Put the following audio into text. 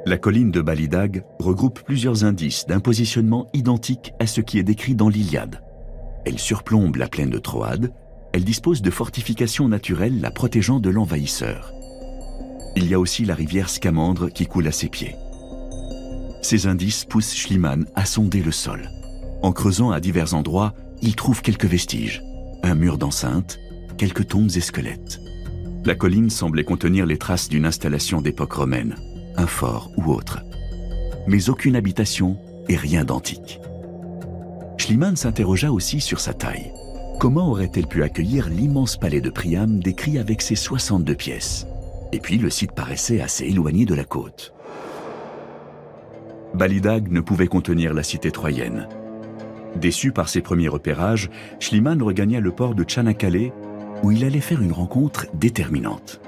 La colline de Balidag regroupe plusieurs indices d'un positionnement identique à ce qui est décrit dans l'Iliade. Elle surplombe la plaine de Troade, elle dispose de fortifications naturelles la protégeant de l'envahisseur. Il y a aussi la rivière Scamandre qui coule à ses pieds. Ces indices poussent Schliemann à sonder le sol. En creusant à divers endroits, il trouve quelques vestiges. Un mur d'enceinte, quelques tombes et squelettes. La colline semblait contenir les traces d'une installation d'époque romaine, un fort ou autre. Mais aucune habitation et rien d'antique. Schliemann s'interrogea aussi sur sa taille. Comment aurait-elle pu accueillir l'immense palais de Priam décrit avec ses 62 pièces? Et puis le site paraissait assez éloigné de la côte. Balidag ne pouvait contenir la cité troyenne. Déçu par ses premiers repérages, Schliemann regagna le port de Tchanakkale où il allait faire une rencontre déterminante.